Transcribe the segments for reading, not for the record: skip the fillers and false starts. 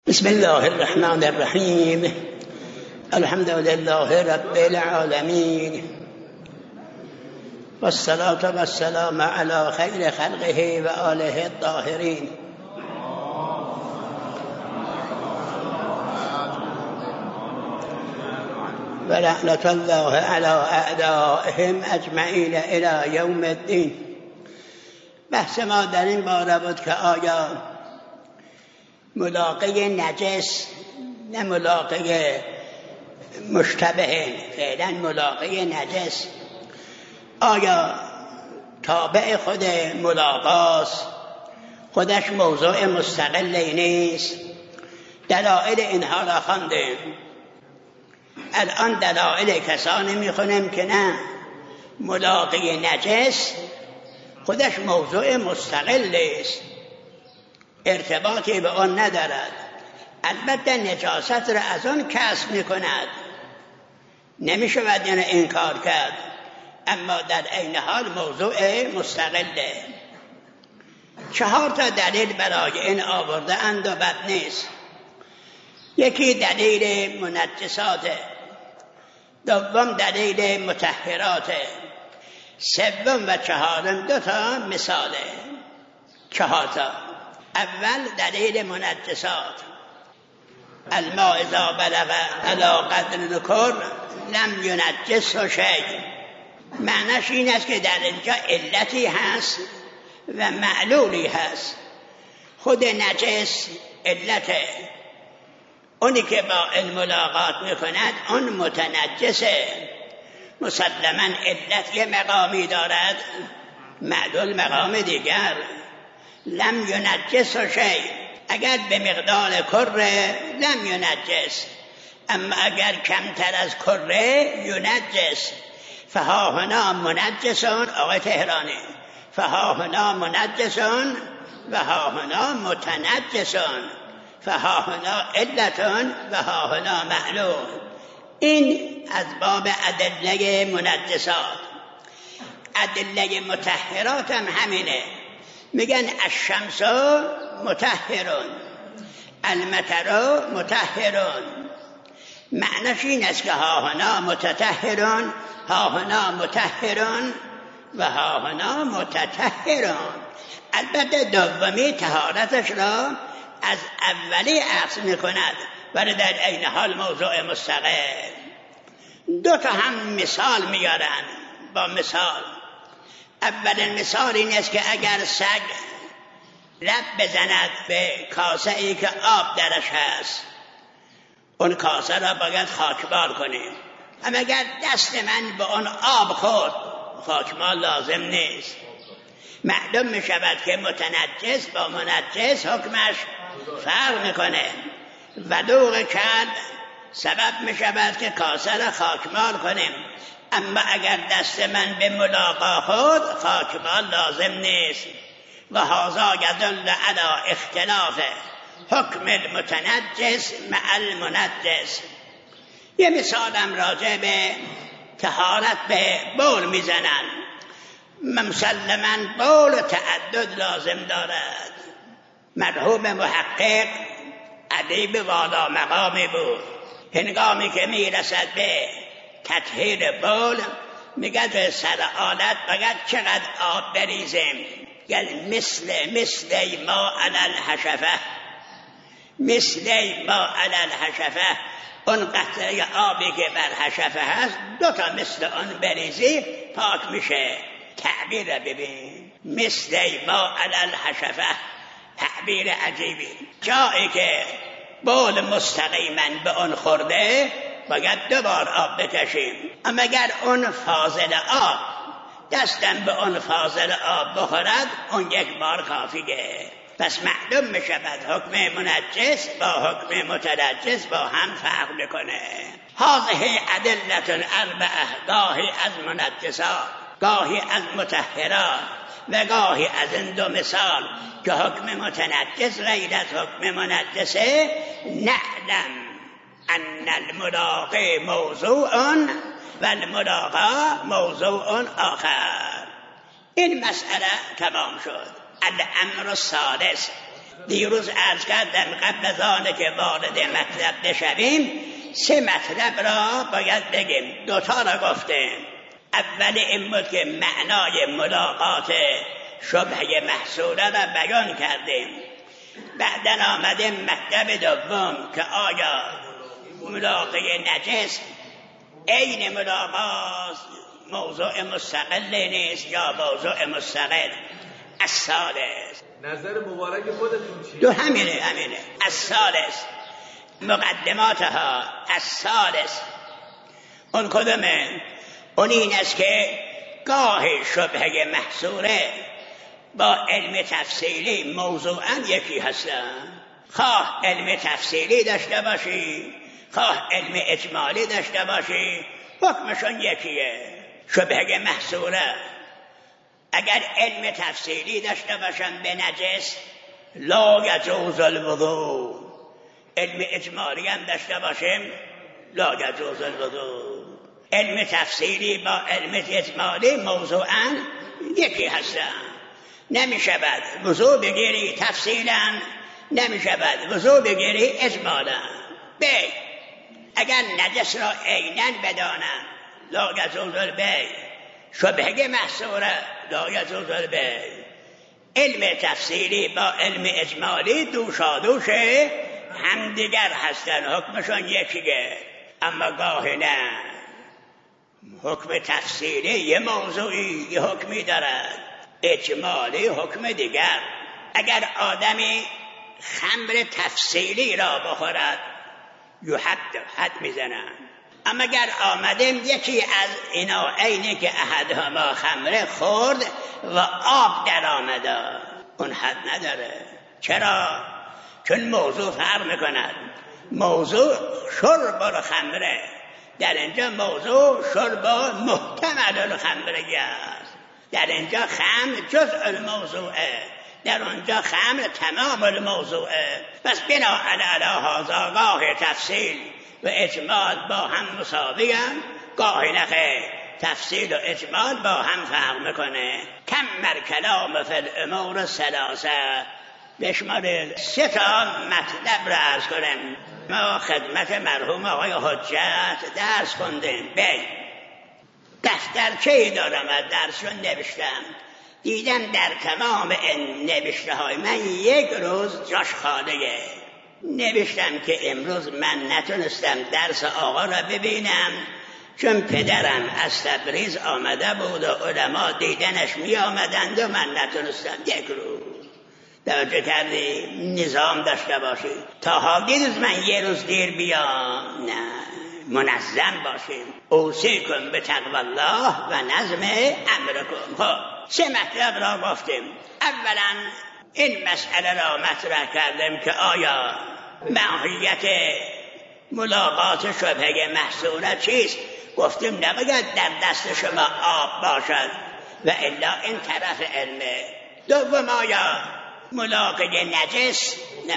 بسم الله الرحمن الرحیم. الحمد لله رب العالمین والصلاة والسلام علی خیر خلقه و آله الطاهرین. و لعنت الله علی اعدائهم اجمعین الی یوم الدین. بحث ما در این باره بود که آیا ملاقه نجس، نه ملاقه مشتبه، فعلا ملاقه نجس، آیا تابع خود ملاقاست، خودش موضوع مستقلی نیست؟ دلائل اینها را خواندیم. الان دلائل کسانی میخونیم که نه، ملاقه نجس خودش موضوع مستقل است، ارتباطی به آن ندارد. البته نجاست را از آن کسب میکند، نمیشود این انکار کرد، اما در عین حال موضوع مستقله. 4 دلیل برای این آورده اند و بد نیست. یکی دلیل منجسات، دوم دلیل مطهرات، سوم و چهارم 2 مثاله. 4. اول دلیل منجسات. الماء اذا بلغ علی قدر الذکر لم ینجسه شیء. معنیش این است که در اینجا علتی هست و معلولی هست. خود نجس علته، اونی که با الملاقات میکند اون متنجسه. مسلما علت یه مقامی دارد، معلول مقام دیگر. لم ینجسه شیء، اگر به مقدار کره لم ینجس، اما اگر کمتر از کره ینجس. فها هنا منجسون، آقای تهرانی، فها هنا منجسون و ها هنا متنجسون، فها هنا علتون و ها هنا معلول. این از باب ادله منجسات. ادله مطهرات هم همینه، میگن الشمس مطهرون، المطر مطهرون. معنیش این است که ها هنا متطهرون، ها هنا مطهرون و ها هنا متطهرون. البته دومی طهارتش را از اولی عکس میکند، ولی در عین حال موضوع مستقل. 2 هم مثال میارن. با مثال، اولین مثال این است که اگر سگ لب بزند به کاسه ای که آب درش هست، اون کاسه را باید خاکبار کنیم. اما اگر دست من به اون آب خورد، خاکبار لازم نیست. معلوم می شود که متنجس با منجس حکمش فرق میکنه. ولوغ کرد سبب می شود که کاسه را خاکبار کنیم، اما اگر دست من به ملاقا خورد، خاکبار لازم نیست. و هذا یدل علی اختلاف حکم المتنجس مع المنجس. یه مثالم راجع به طهارت به بول میزنن. مسلماً بول تعدد لازم دارد. مرحوم محقق ادیب والا مقامی بود، هنگامی که میرسد به تطهیر بول میگه سر آلت باید چقدر آب بریزیم؟ گل مثل ما علی الحشفه، مثل ما علی الحشفه. اون قطره آبی که بر حشفه هست 2 مثل اون بریزی پاک میشه. تعبیر ببین، مثل ما علی الحشفه، تعبیر عجیبی. جایی که بول مستقیما به اون خورده باید 2 بار آب بکشیم، اما اگر اون فاضل آب دستم به اون فاضل آب بخورد، اون 1 بار کافیه. پس معلوم می شود حکم منجس با حکم متنجس با هم فرق میکنه. هذه ادلة 4، گاهی از منجسات، گاهی از مطهرات و گاهی از این 2 مثال که حکم متنجس غیر از حکم منجسه. نعلم ان الملاقی موضوع و الملاقا موضوع آخر. این مسئله تمام شد. الامر الثالث، دیروز عرض کردم قبل از آنه که وارد مطلب بشویم 3 مطلب را باید بگیم. 2 تا را گفتیم. اول این بود که معنای ملاقات شبهه محصوره را بیان کردیم. بعدن آمدیم مطلب دوم که آیا ملاقه نجس عین ملاقات موضوع مستقل نیست یا موضوع مستقل؟ الثالث نظر مبارک خودتون چیه؟ دو همینه. الثالث مقدماتها. الثالث اون کدومه؟ اون این است که گاهی شبهه محصوره با علم تفصیلی موضوعاً یکی هستن. خواه علم تفصیلی داشته باشی خواه علم اجمالی داشته باشی حکمشون یکیه. شبهه محصوره اگر علم تفصیلی داشته باشن به نجس لا یجوز الوضوء، علم اجمالی هم داشته باشیم لا یجوز الوضوء. علم تفصیلی با علم اجمالی موضوعاً یکی هستن. نمیشه بعد وضوء بگیری تفصیلاً، نمیشه بعد وضوء بگیری اجمالاً. اگر نجس را عیناً بدانن لا یجوز البیع، شبهه محصوره لا یجوز البیع. علم تفصیلی با علم اجمالی دوشادوش همدیگر هستن، حکمشون یکیه. اما گاهی نه، حکم تفصیلی یه موضوعی یه حکمی دارد، اجمالی حکم دیگر. اگر آدمی خمر تفصیلی را بخورد حد میزنن. اما اگر آمدیم یکی از اینا اینه که احدهما خمره خورد و آب در آمده، اون حد نداره. چرا؟ چون موضوع فرق میکند. موضوع شرب الخمره، در اینجا موضوع شرب محتمل الخمره است. در اینجا خمر جزء الموضوعه، در اونجا خمر تمام الموضوعه. پس بنا علی هذا گاه تفصیل و اجمال با هم مساوی هم، گاهی نخیر تفصیل و اجمال با هم فرق میکنه. کم کلام فی الامور ثلاثه، بشمار 3 تا مطلب را عرض کنم. ما خدمت مرحوم آقای حجت درس خوندیم. دفترچه‌ای دارم و درس رو نوشتم. دیدم در تمام این نوشته های من یک روز جاش خالیه. نوشتم که امروز من نتونستم درس آقا را ببینم چون پدرم از تبریز آمده بود و علما دیدنش می آمدند و من نتونستم. یک روز توجه کردی؟ نظام داشته باشی. تا حالی من یه روز دیر بیام؟ نه، منظم باشیم. اوصیکم بتقوی الله و نظم امرکم. خب 3 مطلب را گفتیم. اولا این مسئله را مطرح کردیم که آیا ماهیت ملاقات شبهه محصوره چیست؟ گفتیم نباید در دست شما آب باشد و الا این طرف علمه. دوم آیا ملاقه نجس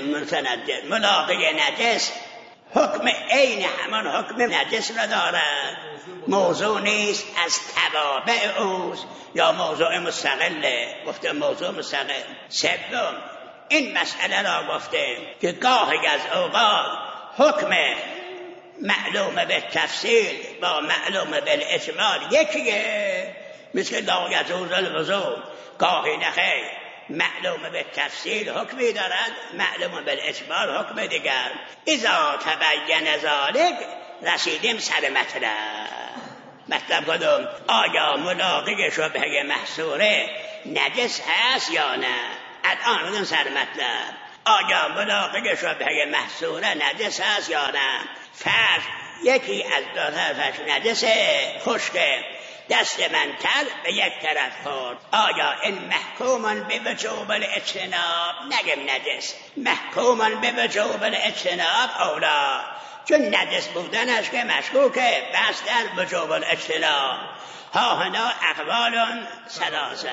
ملاقه نجس حکم عین همان حکم نجس را دارد، موضوع نیست از توابع اوست یا موضوع مستقله؟ گفته موضوع مستقل. سوم این مسئله را گفته که گاهی از اوقات حکم معلوم به تفصیل با معلوم به اجمال یکیه، مثل لا یجوز الوضوء. گاهی نخیر معلوم به تفصیل حکمی دارد، معلوم به اجمال حکم دیگر. اذا تبین ذلک رسیدیم سر مطلب کدوم؟ آیا ملاقه شبهه محصوره نجس هست یا نه؟ الان بدون سر مطلب. آیا ملاقه شبهه محصوره نجس هست یا نه؟ فرض یکی از 2 طرفش نجسه، خشکه، دست من تر به یک طرف خورد. آیا این محکومن به وجوب الاجتناب؟ نگم نجس، محکومن به وجوب الاجتناب اولا، چون نجس بودنش که مشکوکه، بس در وجوب الاجتناب. ها هنا اقوال 3.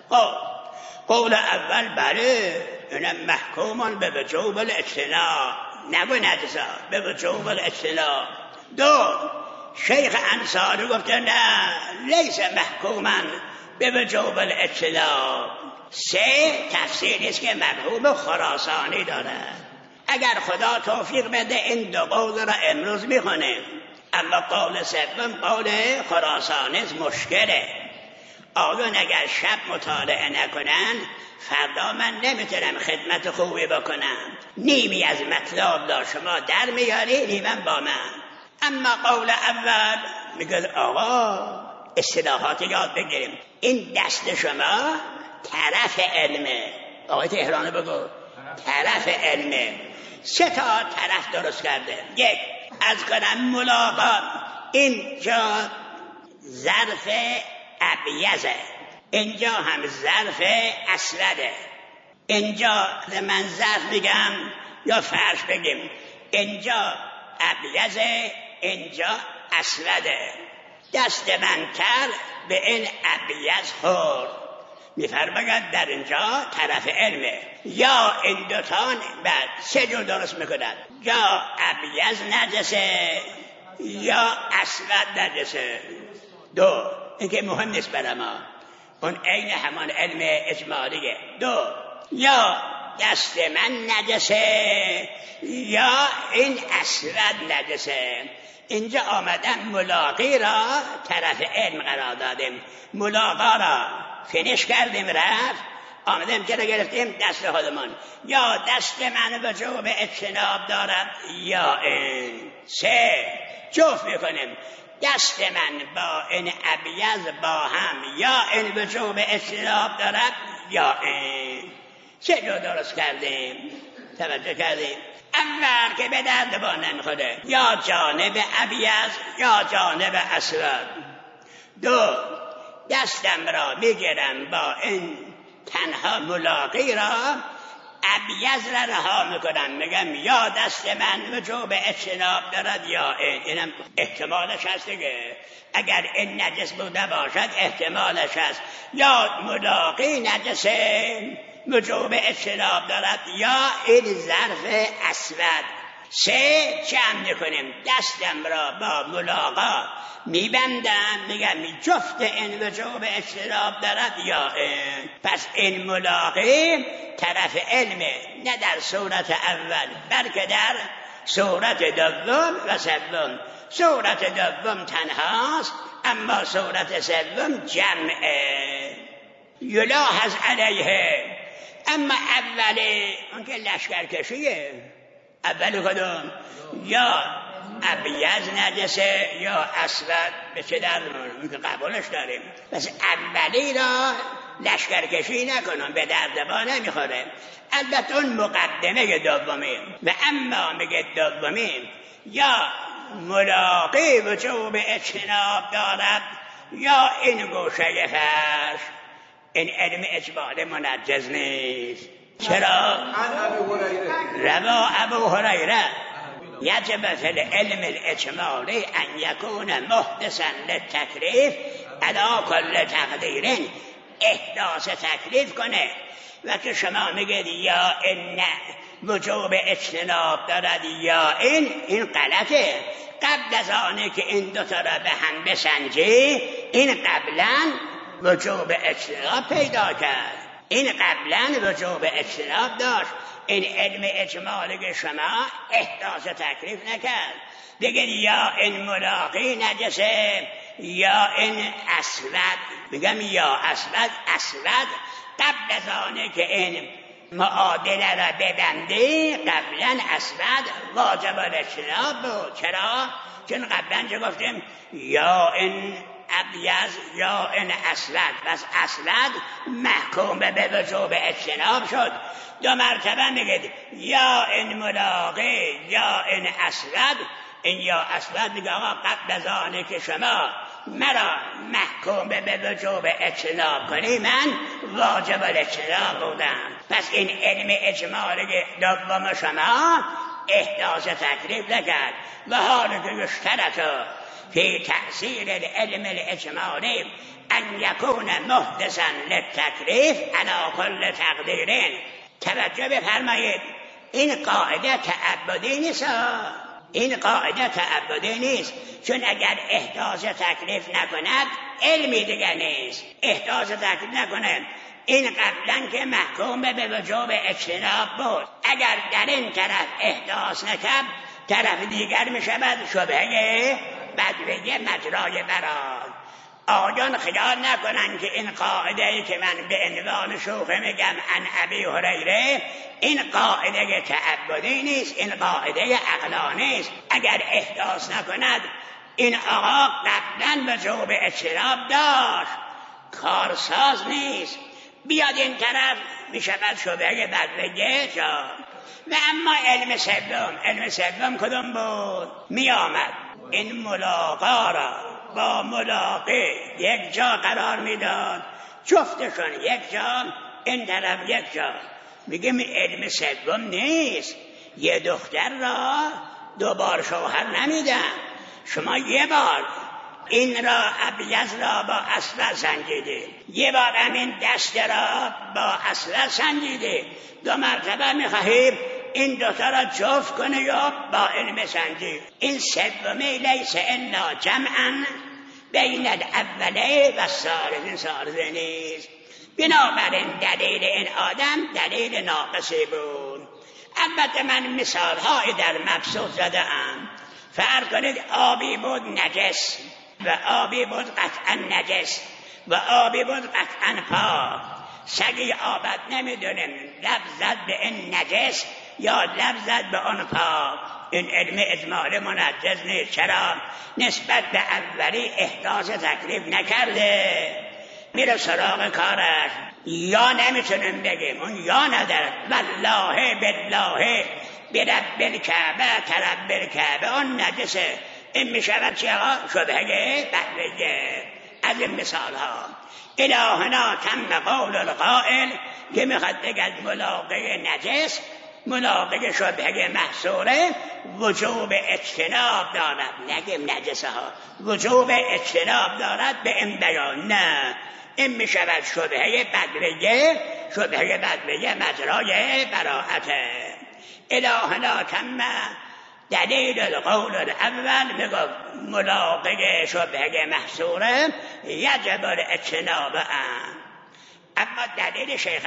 قول اول بله اینم محکومن به وجوب الاجتناب، نگو نجسا، به وجوب الاجتناب. 2 شیخ انصاری گفته نه، لیس محکومن به وجوب الاجتناب. 3 تفسیری است که مرحوم خراسانی دارد. اگر خدا توفیق بده این 2 قول را امروز میخونیم، اما قول سوم قول خراسانی مشکله. آقایون اگر شب مطالعه نکنن فردا من نمیتونم خدمت خوبی بکنم. نیمی از مطلب دا شما در میاری، نیمم با من. اما قول اول میگه آقا اصطلاحات یاد بگیریم. این دست شما طرف علمه. آقای تهرانی بگو طرف علمه. 3 تا طرف درست کرده. 1 از کنم ملاقات. اینجا ظرف ابیزه، اینجا هم ظرف اسوده. اینجا من ظرف میگم یا فرش بگیم، اینجا ابیزه، اینجا اسوده. دست من تر به این ابیز خورد. میفرماید در اینجا طرف علمه. یا این 2 تا بعد 3 جور درست میکنند. یا ابیز نجسه یا اسود نجسه. 2 این که مهم نیست برای ما، اون عین همان علم اجمالیه. 2 یا دست من نجسه یا این اسود نجسه. اینجا آمدن ملاقی را طرف علم قرار دادیم، ملاقا را فینش کردیم، رفت آمدیم که گرفتیم دست خودمون. یا دست من وجوب اجتناب دارد یا این. 3 جفت میکنیم، دست من با این ابیض با هم یا این وجوب اجتناب دارد یا این. 3 جور درست کردیم. توجه کردیم؟ اول که به درد با نمیخوره، یا جانب ابیض یا جانب اسود. 2 دستم را میگیرم با این تنها ملاقی را، ابیض را رها میکنم، میگم یا دست من وجوب اجتناب دارد یا این. اینم احتمالش هست دیگه. اگر این نجس بوده باشد احتمالش هست. یا ملاقی نجسه وجوب اجتناب دارد یا این ظرف اسود. 3 جمع میکنیم، دستم را با ملاقا میبندم، میگم جفت این وجوب اجتناب دارد یا این. پس این ملاقی طرف علمه، نه در صورت اول بلکه در صورت دوم و سوم. صورت دوم تنهاست، اما صورت سوم جمعه. یلاحظ علیه. اما اولی اون که لشکرکشیه، اولی کدوم؟ یا ابیض نجسه یا اسود. به چه درمون که قبولش داریم. پس اولی را لشکرکشی نکنم، به درد ما نمیخوره. البته اون مقدمه دومی. و اما میگه دومی یا ملاقی وجوب اجتناب دارد یا این گوشه فرش. این علم اجمال منجز نیست. چرا؟ روا ابو هریره یجب فی العلم الاجمالی ان یکون محدثا للتکلیف علی کل تقدیر. احداث تکلیف کنه. وقتی شما میگید یا این وجوب اجتناب دارد یا این غلطه. قبل از آنه که این 2 تا را به هم بسنجی، این قبلا وجوب اجتناب پیدا کرد. این قبلا وجوب اجتناب داشت. این علم اجمالی شما احداث تکلیف نکرد. بگید یا این ملاقی نجسه یا این اسود. بگم یا اسود قبل از آنه که این معادله را ببندی، قبلا اسود واجب الاجتناب بود. چرا؟ چون قبلا چه گفتیم؟ یا این ابیض یا این اسود. پس اسود محکوم به وجوب اجتناب شد. 2 مرتبه میگید یا این ملاقی یا این اسود. این یا اسود میگه آقا قبل از آنه که شما مرا محکوم به وجوب اجتناب کنی، من واجب الاجتناب بودم. پس این علم اجمالی دوم شما احداث تکلیف نکرد. و حال که یشترط فی تأثیر العلم الاجمالی ان یکون محدثا للتکلیف علی کل تقدیر. توجه بفرمایید، این قاعده تعبدی نیست. این قاعده تعبدی نیست، چون اگر احداث تکلیف نکند علمی دیگه نیست. احداث تکلیف نکنه، این قبلا که محکوم به وجوب اجتناب بود، اگر در این طرف احداث نکرد طرف دیگر می شود شبهه بدوی مجرای برات. آیان خیال نکنن که این قاعده ای که من به عنوان شوخی میگم عن ابی هریره، این قاعده تعبدی نیست، این قاعده عقلانی است. اگر احداث نکند این آقا قبلا وجوب اجتناب داشت، کارساز نیست، بیاد این طرف می شود شبهه بدوی جا. و اما علم سوم کدوم بود؟ می آمد این ملاقا را با ملاقه یک جا قرار میداد، جفتشون یک جا، این طرف یک جا. میگم علم سوم نیست. یه دختر را دوبار شوهر نمیدن. شما یه بار این را ابیض را با اسود سنجیده، یه بار همین دست را با اسود سنجیده، 2 مرتبه میخواهیم این دوتا را جفت کنه یا با علم سنجی. این سومی لیس الا جمعا بین الاوله و الثالث نیست. بنابراین دلیل این آدم دلیل ناقصی بود. البته من مثالهایی در مبسوط زدم. فرض کنید آبی بود نجس و آبی بود قطعا نجس و آبی بود قطعا پاک. سگی آبد نمیدونیم لفظ زد به این نجس یا لفظ زد به آن پاک. این علم اجمال منجز نیست. چرا؟ نسبت به اولی احداث تکلیف نکرده، میره سراغ کارش. یا نمیتونیم بگیم اون یا نداره، والله بالله برب الکعبه ترب الکعبه اون نجسه. این میشود چی ها؟ شبهه بدویه. از این مثال ها الهنا تم قول القائل که میخواد بگد ملاقه نجس، ملاقه شبهه محصوره وجوب اجتناب دارد. نگیم نجسه ها وجوب اجتناب دارد به این بیان، نه، این میشود شبهه بدویه مجرای براعته. الهنا تم دلیل القول الاول میگفت ملاقه شبهه محصوره یجب الاجتناب. اما دلیل شیخ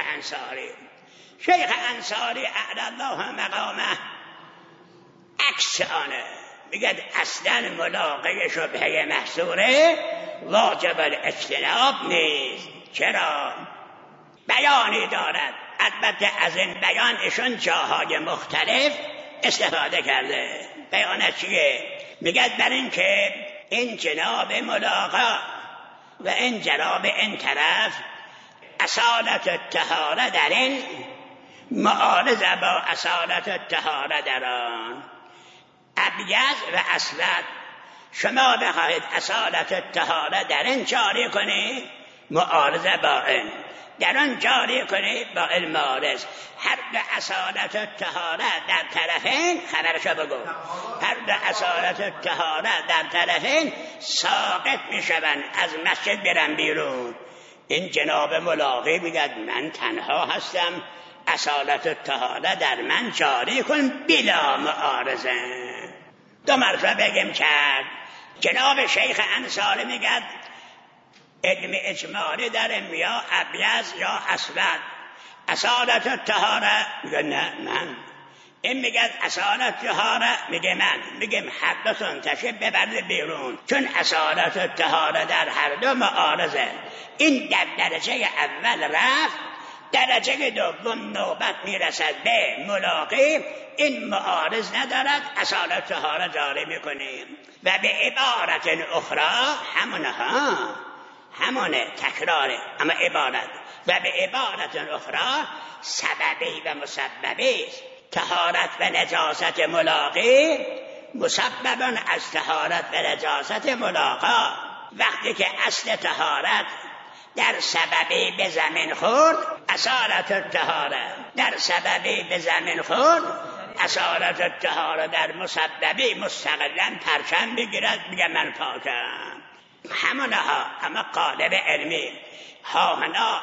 انصاری اعلی الله مقامه عکس آنه، میگه اصلا ملاقه شبهه محصوره واجب الاجتناب نیست. چرا؟ بیانی دارد. البته از این بیان ایشون جاهای مختلف استفاده کرده. بیانش چیه؟ میگه بر این که این جناب ملاقا و این جناب این طرف اصالت الطهاره در این معارضه با اصالت الطهاره در آن. ابیض و اسود شما بخواهید اصالت الطهاره در این جاری کنید، معارضه با این در آن جاری کنید با المعارض. هر دو اصالت الطهاره در طرفین، خبرشو بگو، هر دو اصالت الطهاره در طرفین ساقط میشوند، از مسجد برن بیرون. این جناب ملاقی میگه من تنها هستم، اصالت الطهاره در من جاری کن بلا معارضه. 2 مرتبه بگم کرد. جناب شیخ انصاری میگه علم اجمالی در یا ابیض یا اسود. اصالت الطهاره میگه نه من. این میگه اصالت الطهاره میگه من. میگم حدتون تشریف ببرید بیرون، چون اصالت الطهاره در هر دو معارضه. این در درجه اول رفت، درجه دوم نوبت میرسد به ملاقی، این معارض ندارد، اصالت الطهاره جاری میکنیم. و به عبارت اخرى همونه تکراره اما عبارت. و به عبارت اخرى سببی و مسببی است. طهارت و نجاست ملاقی مسبب از طهارت و نجاست ملاقا. وقتی که اصل طهارت در سببی به زمین خورد، اصالت الطهاره در سببی به زمین خورد، اصالت الطهاره در مسببی مستقلا پرچم بگیرد، میگه من پاکم. همونها اما قالب علمی هاهنا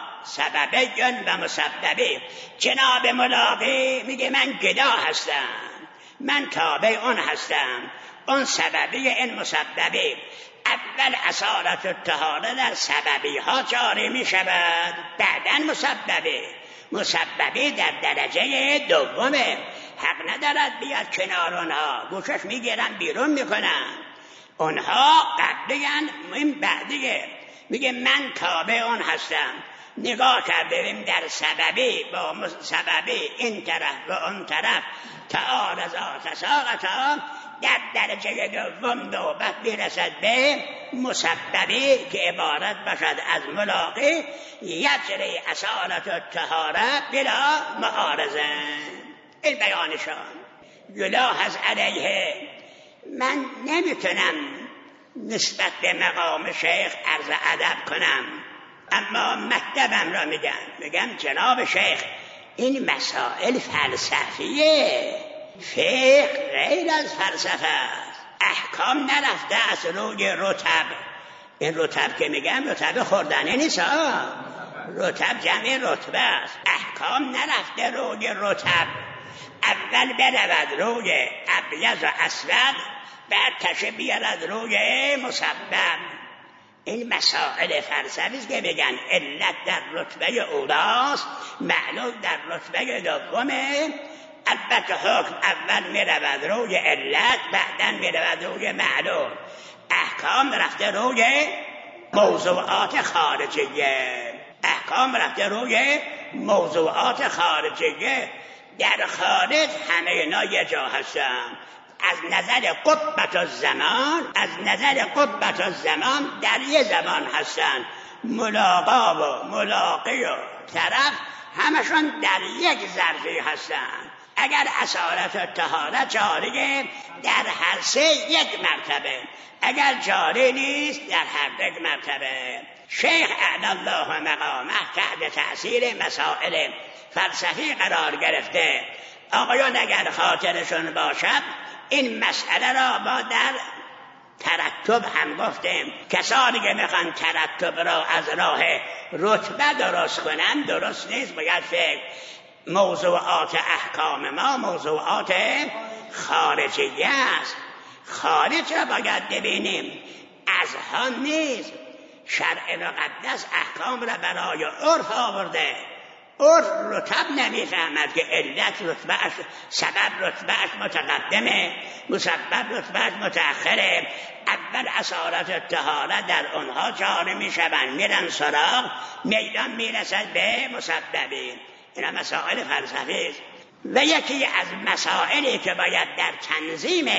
سببی و مسببی. جناب ملاقی میگه من گدا هستم، من تابع اون هستم، اون سببی این مسببی. اول اصالت الطهاره در سببی ها جاری می شود، بعدن مسببی در درجه دومه. حق ندارد بیاد کنار اونها، گوشش میگیرن بیرون میکنن. اونها قبلیان، این بعدیه. میگه من تابع اون هستم. نگاه کردیم در سببی با سببی این طرف و اون طرف تعارضا تساقطا، در درجه دوم نوبت میرسد به مسببی که عبارت باشد از ملاقی. یجری اصالت الطهاره بلا معارضه. این بیانشان. یلاحظ علیه، من نمیتونم نسبت به مقام شیخ عرض ادب کنم، اما مطلبم را میگم جناب شیخ این مسائل فلسفیه، فقه غیر از فلسفه است. احکام نرفته از روی رتب. این رتب که میگم رتب خوردنی نیست، رتب جمع رتبه است. احکام نرفته روی رتب، اول برود روی ابیض و اسود، بعد تشه بیارد روی مسبب. این مسائل فلسفی است که بگن علت در رتبه اولاست، معلول در رتبه دومه. البته حکم اول میرود روی علت، بعدن میرود روی معلول. احکام رفته روی موضوعات خارجیه، در خارج همه اینا یه جا هستن. از نظر قطبت الزمان در یه زمان هستن. ملاقا و ملاقی و طرف همشون در یک ظرفی هستن. اگر اصالت الطهاره جاریه در هر سه یک مرتبه، اگر جاری نیست در هر یک مرتبه. شیخ اعلی الله مقامه تحت تأثیر مسائل فلسفی قرار گرفته. آقایان اگر خاطرشون باشد این مسئله را با در ترتب هم گفتیم. کسانی که میخوان ترتب را از راه رتبه درست کنن درست نیست. باید فکر موضوعات احکام ما موضوعات خارجیه است. خارج را باید ببینیم، اذهان نیست. شرع مقدس احکام را برای عرف آورده. عرف رتب نمیفهمد که علت رتبهش، سبب رتبهش متقدمه، مسبب رتبهش متأخره. اول اصالت الطهاره در اونها جاری میشوند، میرن سراغ، میدان میرسد به مسببی. اینا مسائل فلسفی است. و یکی از مسائلی که باید در تنظیم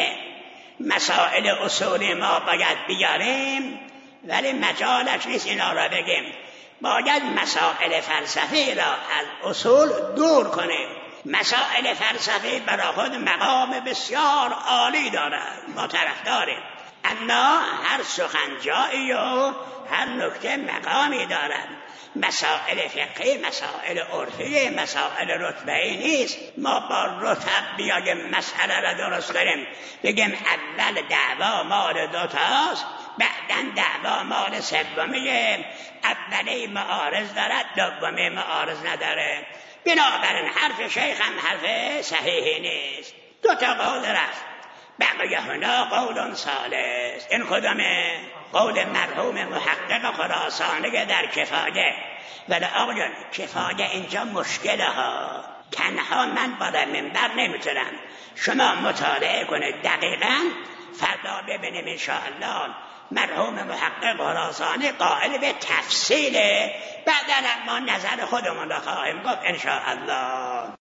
مسائل اصولی ما باید بیاریم، ولی مجالش نیست اینا را بگیم، باید مسائل فلسفی را از اصول دور کنیم. مسائل فلسفی برای خود مقام بسیار عالی دارد، ما طرف داریم، اما هر سخن جایی و هر نکته مقامی دارد. مسائل فقهی، مسائل عرفی، مسائل رتبه‌ای نیست. ما با رتب بیایم مسئله را درست کنیم، بگیم اول دعوا مال دوتاست، بعدن دعوا مال سومیه، اولی معارض دارد، دومی معارض نداره. بنابراین حرف شیخ هم حرف صحیحی نیست. دو تا قول رفت، بقیه هنا قول ثالث. این خودمه قول مرحوم محقق خراسانی در کفایه. ولی آقایان کفایه اینجا مشکله ها، تنها من بالا منبر نمیتونم. شما مطالعه کنید دقیقاً، فردا ببینیم انشاءالله مرحوم محقق خراسانی قائل به تفصیله. بعداً ما نظر خودمون را خواهیم گفت انشاءالله.